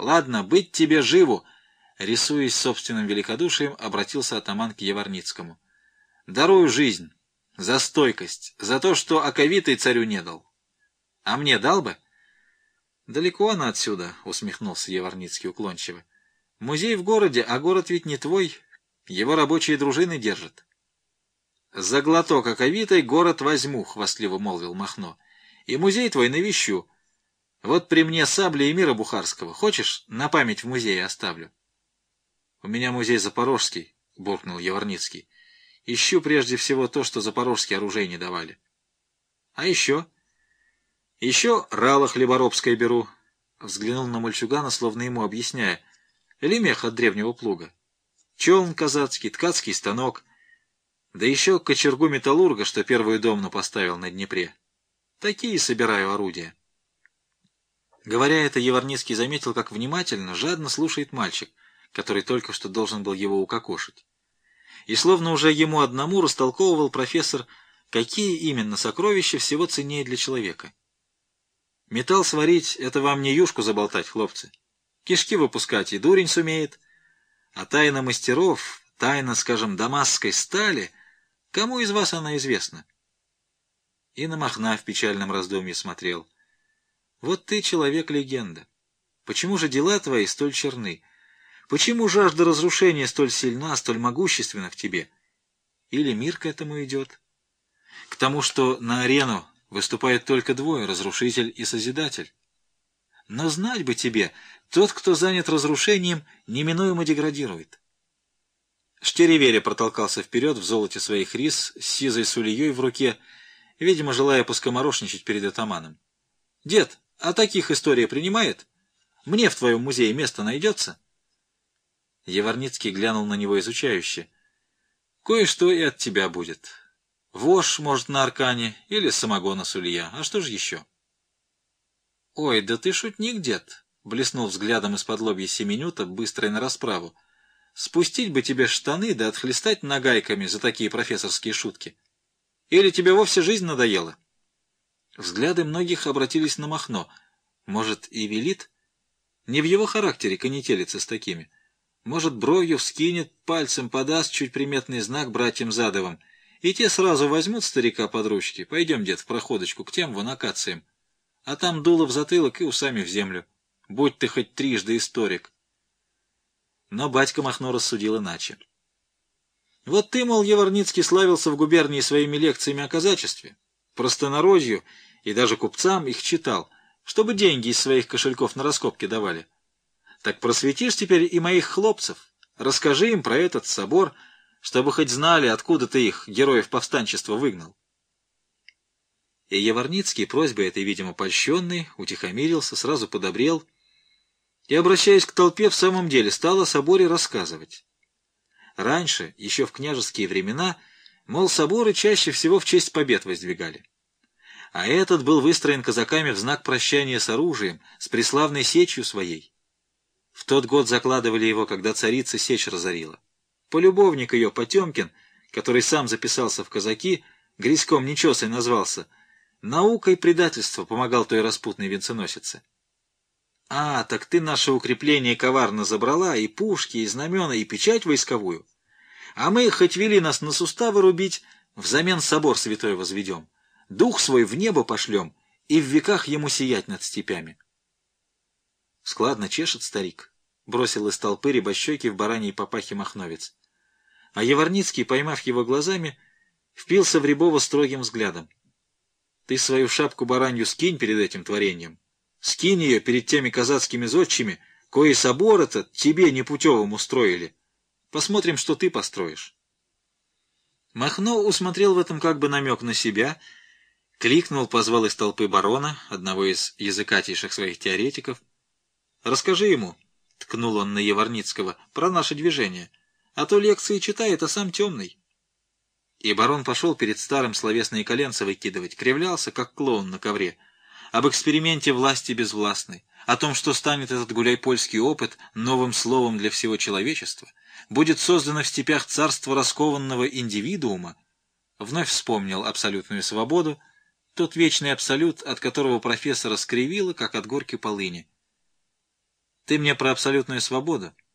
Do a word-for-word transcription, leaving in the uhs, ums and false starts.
Ладно, быть тебе живу!» Рисуясь собственным великодушием, обратился атаман к Яворницкому. «Дарую жизнь, за стойкость, за то, что оковитый царю не дал. А мне дал бы?» «Далеко она отсюда», — усмехнулся Яворницкий уклончиво. «Музей в городе, а город ведь не твой. Его рабочие дружины держат». «За глоток оковитой город возьму», — хвастливо молвил Махно. «И музей твой навещу. Вот при мне сабли Эмира Бухарского. Хочешь, на память в музее оставлю?» «У меня музей запорожский», — буркнул Яворницкий. «Ищу прежде всего то, что запорожские оружей не давали». «А еще?» «Еще рало хлеборобское беру», — взглянул на мальчугана, словно ему объясняя. «Или мех от древнего плуга. Челн казацкий, ткацкий станок. Да еще кочергу металлурга, что первую домну поставил на Днепре. Такие собираю орудия». Говоря это, Яворницкий заметил, как внимательно, жадно слушает мальчик, который только что должен был его укокошить. И словно уже ему одному растолковывал профессор, какие именно сокровища всего ценнее для человека. «Металл сварить — это вам не юшку заболтать, хлопцы. Кишки выпускать и дурень сумеет. А тайна мастеров, тайна, скажем, дамасской стали, кому из вас она известна?» И на Махна в печальном раздумье смотрел. «Вот ты человек-легенда. Почему же дела твои столь черны? Почему жажда разрушения столь сильна, столь могущественна в тебе? Или мир к этому идет? К тому, что на арену выступают только двое — разрушитель и созидатель. Но знать бы тебе, тот, кто занят разрушением, неминуемо деградирует». Штереверя протолкался вперед в золоте своих рис с сизой сулеей в руке, видимо, желая поскоморошничать перед атаманом. «Дед, а таких история принимает? Мне в твоем музее место найдется?» Яворницкий глянул на него изучающе. «Кое-что и от тебя будет. Вож, может, на аркане, или самогона сулья. А что же еще?» «Ой, да ты шутник, дед!» — блеснул взглядом из-под лобья Семенюта, быстрый на расправу. «Спустить бы тебе штаны да отхлестать нагайками за такие профессорские шутки. Или тебе вовсе жизнь надоела?» Взгляды многих обратились на Махно. Может, и велит? Не в его характере конетелиться с такими. Может, бровью вскинет, пальцем подаст чуть приметный знак братьям Задовым, и те сразу возьмут старика под ручки. «Пойдем, дед, в проходочку, к тем вон акациям. А там дуло в затылок и усами в землю. Будь ты хоть трижды историк». Но батька Махно рассудил иначе. «Вот ты, мол, Яворницкий, славился в губернии своими лекциями о казачестве, простонародью, и даже купцам их читал, чтобы деньги из своих кошельков на раскопки давали. Так просветишь теперь и моих хлопцев, расскажи им про этот собор, чтобы хоть знали, откуда ты их, героев повстанчества, выгнал». И Яворницкий, просьбой этой, видимо, польщенный, утихомирился, сразу подобрел и, обращаясь к толпе, в самом деле стал о соборе рассказывать. Раньше, еще в княжеские времена, мол, соборы чаще всего в честь побед воздвигали. А этот был выстроен казаками в знак прощания с оружием, с преславной сечью своей. В тот год закладывали его, когда царица сечь разорила. Полюбовник ее, Потемкин, который сам записался в казаки, Гриськом Нечесой назвался, наукой предательства помогал той распутной венценосице. «А, так ты наше укрепление коварно забрала, и пушки, и знамена, и печать войсковую. А мы, хоть вели нас на суставы рубить, взамен собор святой возведем, дух свой в небо пошлем и в веках ему сиять над степями». «Складно чешет старик», — бросил из толпы рябощекий в бараньей папахе махновец. А Яворницкий, поймав его глазами, впился в Рябова строгим взглядом. «Ты свою шапку баранью скинь перед этим творением. Скинь ее перед теми казацкими зодчими, кои собор этот тебе непутевым устроили. Посмотрим, что ты построишь». Махно усмотрел в этом как бы намек на себя, кликнул, позвал из толпы барона, одного из языкатейших своих теоретиков. «Расскажи ему», — ткнул он на Яворницкого, — «про наше движение, а то лекции читает, а сам темный». И барон пошел перед старым словесные коленца выкидывать, кривлялся, как клоун на ковре, об эксперименте власти безвластной, о том, что станет этот гуляй-польский опыт новым словом для всего человечества, будет создано в степях царство раскованного индивидуума. Вновь вспомнил абсолютную свободу, тот вечный абсолют, от которого профессора скривило, как от горки полыни. Ты мне про абсолютную свободу.